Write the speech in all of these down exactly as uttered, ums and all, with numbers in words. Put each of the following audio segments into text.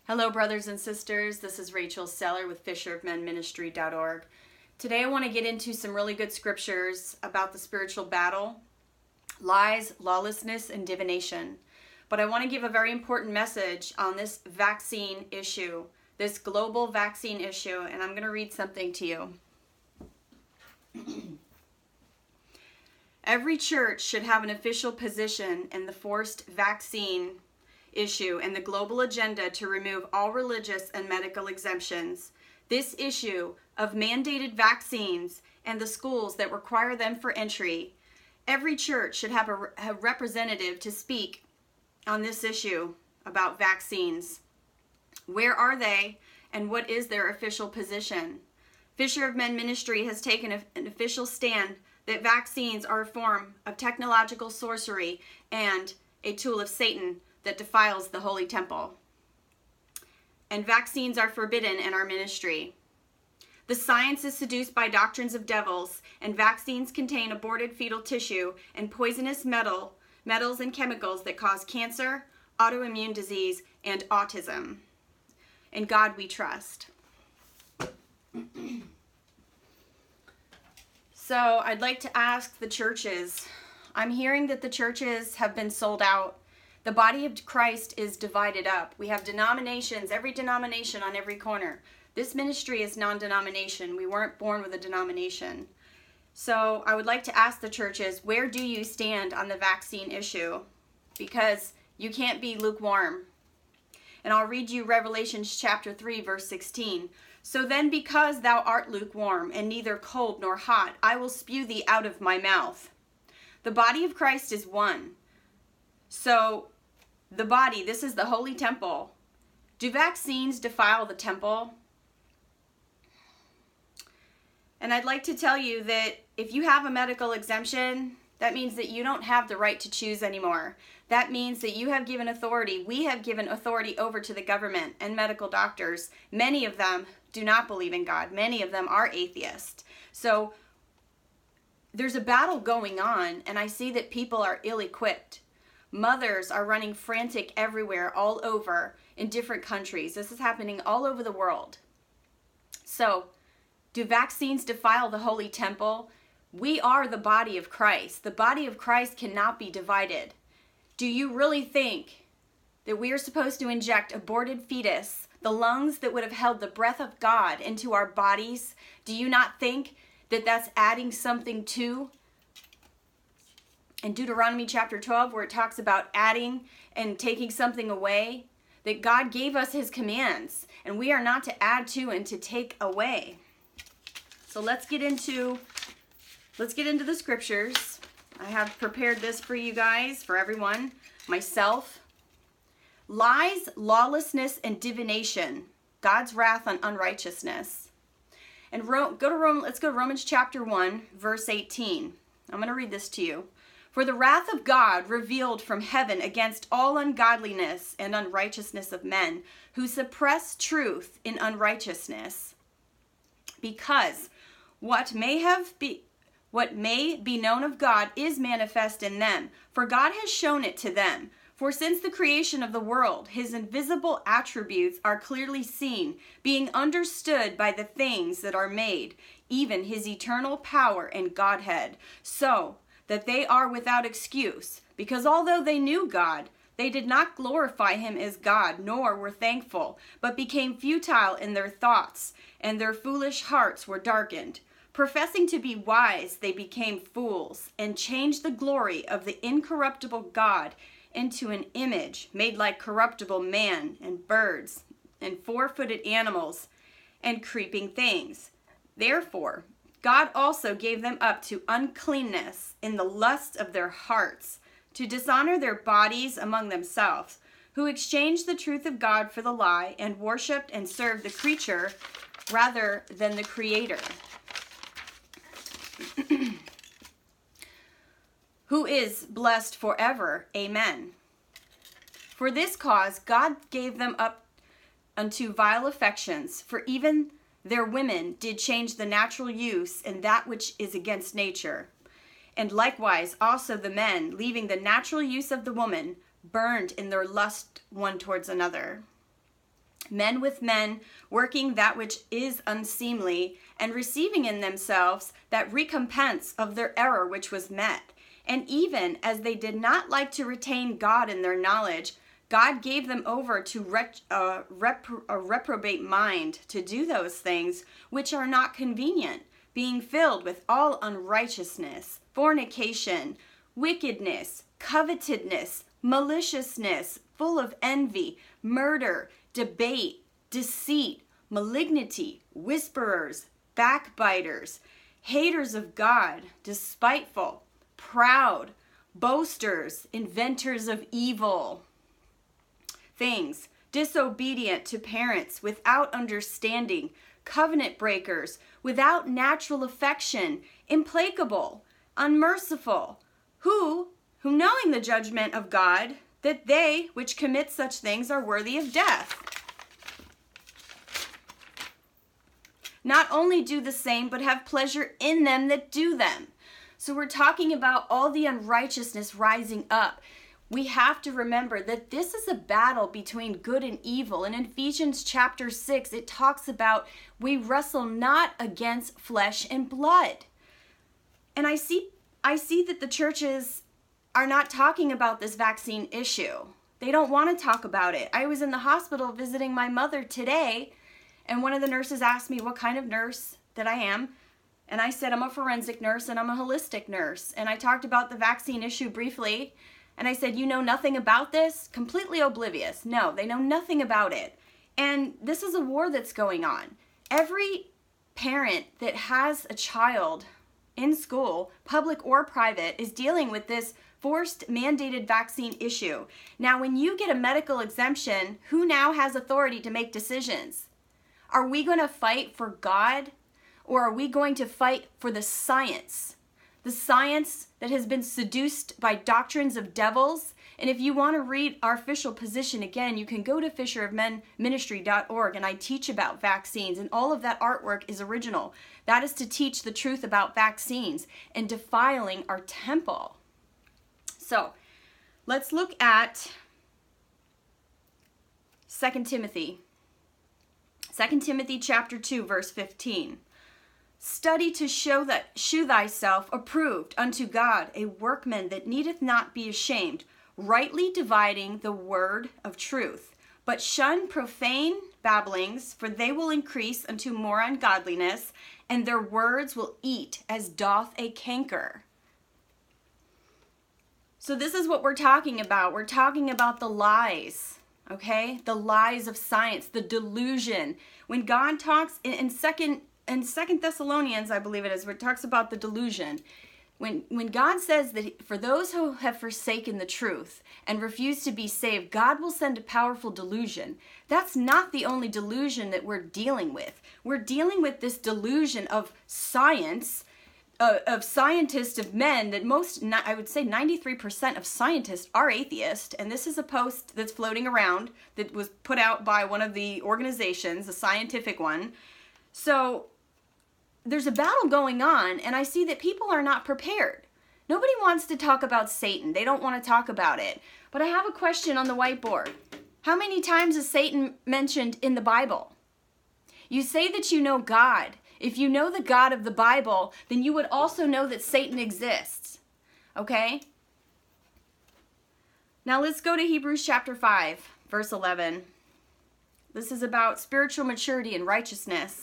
Hello, brothers and sisters. This is Rachel Seller with fisher of men ministry dot org. Today I want to get into some really good scriptures about the spiritual battle, lies, lawlessness, and divination. But I want to give a very important message on this vaccine issue, this global vaccine issue, and I'm going to read something to you. Every church should have an official position in the forced vaccine issue and the global agenda to remove all religious and medical exemptions. This issue of mandated vaccines and the schools that require them for entry, every church should have a, a representative to speak on this issue about vaccines. Where are they and what is their official position? Fisher of Men Ministry has taken a, an official stand that vaccines are a form of technological sorcery and a tool of Satan that defiles the Holy Temple. And vaccines are forbidden in our ministry. The science is seduced by doctrines of devils, and vaccines contain aborted fetal tissue and poisonous metal, metals and chemicals that cause cancer, autoimmune disease, and autism. In God we trust. So I'd like to ask the churches, I'm hearing that the churches have been sold out. The body of Christ is divided up. We have denominations, every denomination on every corner. This ministry is non-denomination. We weren't born with a denomination. So I would like to ask the churches, where do you stand on the vaccine issue? Because you can't be lukewarm. And I'll read you Revelation chapter three, verse sixteen. So then, because thou art lukewarm and neither cold nor hot, I will spew thee out of my mouth. The body of Christ is one. So the body, this is the holy temple. Do vaccines defile the temple? And I'd like to tell you that if you have a medical exemption, that means that you don't have the right to choose anymore. That means that you have given authority, we have given authority over to the government and medical doctors. Many of them do not believe in God. Many of them are atheists. So there's a battle going on, and I see that people are ill-equipped. Mothers are running frantic everywhere, all over, in different countries. This is happening all over the world. So, do vaccines defile the holy temple? We are the body of Christ. The body of Christ cannot be divided. Do you really think that we are supposed to inject aborted fetus, the lungs that would have held the breath of God, into our bodies? Do you not think that that's adding something to in Deuteronomy chapter twelve, where it talks about adding and taking something away, that God gave us his commands, and we are not to add to and to take away. So let's get into, let's get into the scriptures. I have prepared this for you guys, for everyone, myself. Lies, lawlessness, and divination, God's wrath on unrighteousness. And Ro- go to Rome, let's go to Romans chapter one, verse eighteen. I'm going to read this to you. For the wrath of God revealed from heaven against all ungodliness and unrighteousness of men, who suppress truth in unrighteousness, because what may have be what may be known of God is manifest in them, for God has shown it to them. For since the creation of the world, his invisible attributes are clearly seen, being understood by the things that are made, even his eternal power and Godhead, so that they are without excuse, because although they knew God, they did not glorify him as God, nor were thankful, but became futile in their thoughts, and their foolish hearts were darkened. Professing to be wise, they became fools, and changed the glory of the incorruptible God into an image made like corruptible man, and birds, and four-footed animals, and creeping things. Therefore, God also gave them up to uncleanness in the lust of their hearts, to dishonor their bodies among themselves, who exchanged the truth of God for the lie, and worshipped and served the creature rather than the Creator, who is blessed forever. Amen. For this cause God gave them up unto vile affections, for even their women did change the natural use in that which is against nature. And likewise also the men, leaving the natural use of the woman, burned in their lust one towards another. Men with men, working that which is unseemly, and receiving in themselves that recompense of their error which was met. And even as they did not like to retain God in their knowledge, God gave them over to ret- uh, repro- a reprobate mind to do those things which are not convenient, being filled with all unrighteousness, fornication, wickedness, covetousness, maliciousness, full of envy, murder, debate, deceit, malignity, whisperers, backbiters, haters of God, despiteful, proud, boasters, inventors of evil things, disobedient to parents, without understanding, covenant breakers, without natural affection, implacable, unmerciful, who, who knowing the judgment of God, that they which commit such things are worthy of death. Not only do the same, but have pleasure in them that do them. So we're talking about all the unrighteousness rising up. We have to remember that this is a battle between good and evil. And in Ephesians chapter six, it talks about we wrestle not against flesh and blood. And I see, I see that the churches are not talking about this vaccine issue. They don't want to talk about it. I was in the hospital visiting my mother today, and one of the nurses asked me what kind of nurse that I am. And I said, I'm a forensic nurse and I'm a holistic nurse. And I talked about the vaccine issue briefly. And I said, you know nothing about this? Completely oblivious. No, they know nothing about it. And this is a war that's going on. Every parent that has a child in school, public or private, is dealing with this forced mandated vaccine issue. Now, when you get a medical exemption, who now has authority to make decisions? Are we going to fight for God, or are we going to fight for the science? The science that has been seduced by doctrines of devils. And if you want to read our official position again, you can go to fisher of men ministry dot org, and I teach about vaccines, and all of that artwork is original. That is to teach the truth about vaccines and defiling our temple. So let's look at Second Timothy. Second Timothy chapter two, verse fifteen. Study to show that shew thyself approved unto God, a workman that needeth not be ashamed, rightly dividing the word of truth. But shun profane babblings, for they will increase unto more ungodliness, and their words will eat as doth a canker. So this is what we're talking about. We're talking about the lies, okay? The lies of science, the delusion. When God talks in, in second in Second Thessalonians, I believe it is, where it talks about the delusion. When when God says that for those who have forsaken the truth and refuse to be saved, God will send a powerful delusion. That's not the only delusion that we're dealing with. We're dealing with this delusion of science, uh, of scientists, of men, that most, I would say ninety-three percent of scientists are atheist. And this is a post that's floating around that was put out by one of the organizations, a scientific one. So there's a battle going on, and I see that people are not prepared. Nobody wants to talk about Satan. They don't want to talk about it. But I have a question on the whiteboard. How many times is Satan mentioned in the Bible? You say that you know God. If you know the God of the Bible, then you would also know that Satan exists. Okay? Now let's go to Hebrews chapter five, verse eleven. This is about spiritual maturity and righteousness.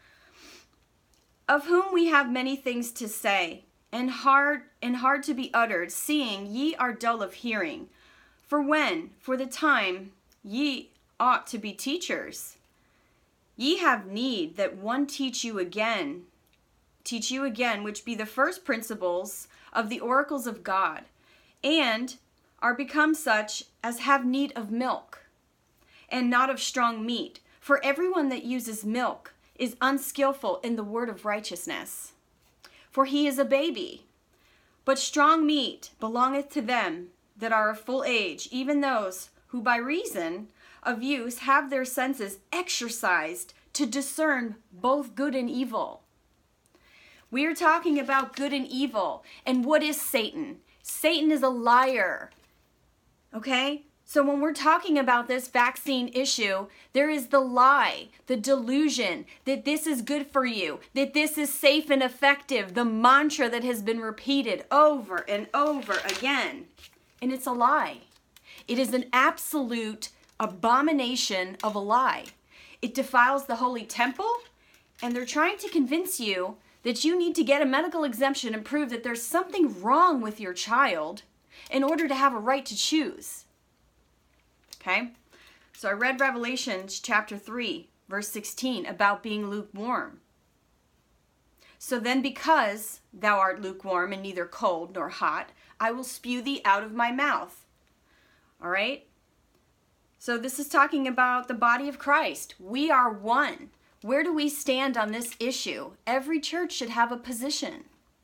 Of whom we have many things to say, and hard and hard to be uttered, seeing ye are dull of hearing. For when, for the time, ye ought to be teachers, ye have need that one teach you again, teach you again, which be the first principles of the oracles of God, and are become such as have need of milk, and not of strong meat. For everyone that uses milk is unskillful in the word of righteousness, for he is a baby. But strong meat belongeth to them that are of full age, even those who by reason of use have their senses exercised to discern both good and evil. We are talking about good and evil. And what is Satan? Satan is a liar. Okay? So when we're talking about this vaccine issue, there is the lie, the delusion that this is good for you, that this is safe and effective, the mantra that has been repeated over and over again. And it's a lie. It is an absolute abomination of a lie. It defiles the holy temple, and they're trying to convince you that you need to get a medical exemption and prove that there's something wrong with your child in order to have a right to choose. Okay? So I read Revelation chapter three, verse sixteen, about being lukewarm. So then because thou art lukewarm and neither cold nor hot, I will spew thee out of my mouth. All right? So this is talking about the body of Christ. We are one. Where do we stand on this issue? Every church should have a position.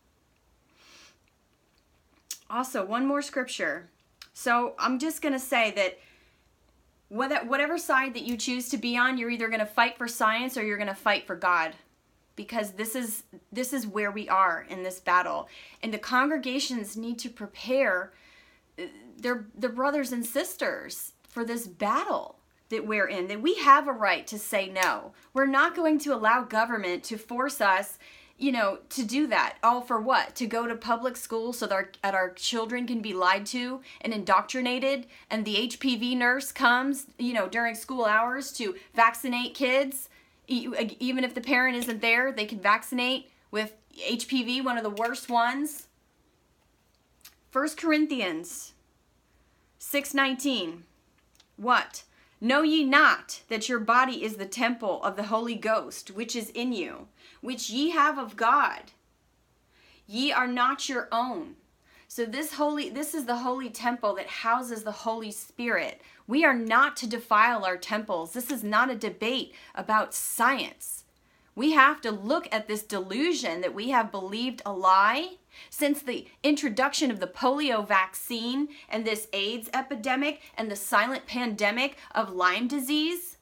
Also, one more scripture. So I'm just going to say that whatever side that you choose to be on, you're either going to fight for science or you're going to fight for God. Because this is this is where we are in this battle. And the congregations need to prepare their, their brothers and sisters for this battle that we're in, that we have a right to say no. We're not going to allow government to force us, you know, to do that. All for what? To go to public school so that our, that our children can be lied to and indoctrinated, and the H P V nurse comes, you know, during school hours to vaccinate kids. Even if the parent isn't there, they can vaccinate with H P V, one of the worst ones. First Corinthians six nineteen. What? Know ye not that your body is the temple of the Holy Ghost, which is in you, which ye have of God? Ye are not your own. So this holy, this is the holy temple that houses the Holy Spirit. We are not to defile our temples. This is not a debate about science. We have to look at this delusion that we have believed a lie since the introduction of the polio vaccine and this AIDS epidemic and the silent pandemic of Lyme disease.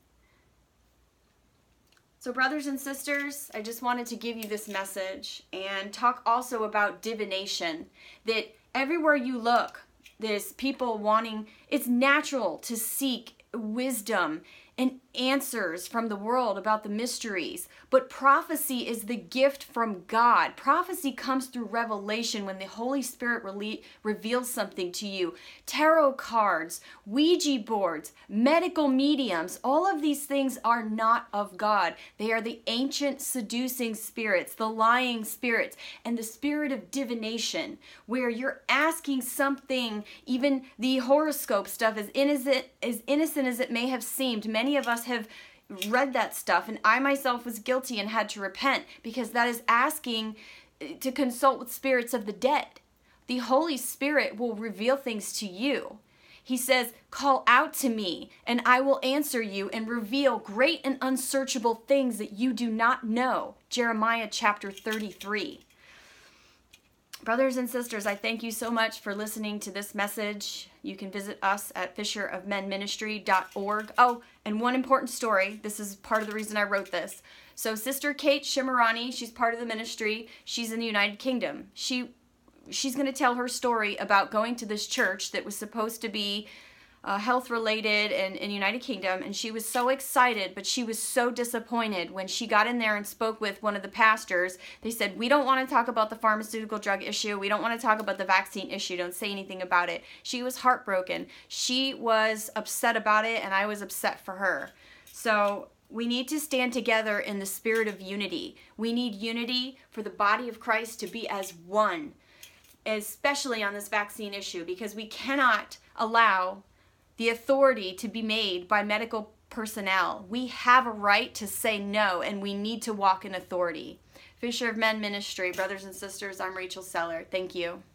So brothers and sisters, I just wanted to give you this message and talk also about divination, that everywhere you look, there's people wanting, it's natural to seek wisdom and answers from the world about the mysteries. But prophecy is the gift from God. Prophecy comes through revelation when the Holy Spirit re- reveals something to you. Tarot cards, Ouija boards, medical mediums, all of these things are not of God. They are the ancient seducing spirits, the lying spirits, and the spirit of divination, where you're asking something, even the horoscope stuff, as innocent, as innocent as it may have seemed. Many of us have read that stuff, and I myself was guilty and had to repent, because that is asking to consult with spirits of the dead. The Holy Spirit will reveal things to you. He says, call out to me and I will answer you and reveal great and unsearchable things that you do not know. Jeremiah chapter thirty-three. Brothers and sisters, I thank you so much for listening to this message. You can visit us at fisher of men ministry dot org. Oh, and one important story. This is part of the reason I wrote this. So Sister Kate Shimarani, she's part of the ministry. She's in the United Kingdom. She, she's going to tell her story about going to this church that was supposed to be Uh, health related and in United Kingdom, and she was so excited, but she was so disappointed when she got in there and spoke with one of the pastors. They said, we don't want to talk about the pharmaceutical drug issue, we don't want to talk about the vaccine issue, don't say anything about it. She was heartbroken. She was upset about it, and I was upset for her. So we need to stand together in the spirit of unity. We need unity for the body of Christ to be as one, especially on this vaccine issue, because we cannot allow the authority to be made by medical personnel. We have a right to say no, and we need to walk in authority. Fisher of Men Ministry, brothers and sisters, I'm Rachel Seller. Thank you.